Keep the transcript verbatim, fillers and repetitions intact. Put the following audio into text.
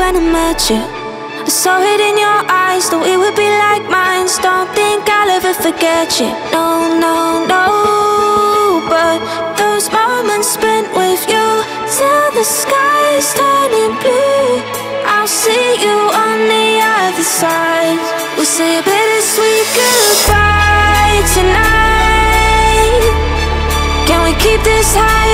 when I met you. I saw it in your eyes, though it would be like mine. Don't think I'll ever forget you. No, no, no. But those moments spent with you, till the sky's turning blue, I'll see you on the other side. We'll say a bittersweet goodbye tonight. Can we keep this high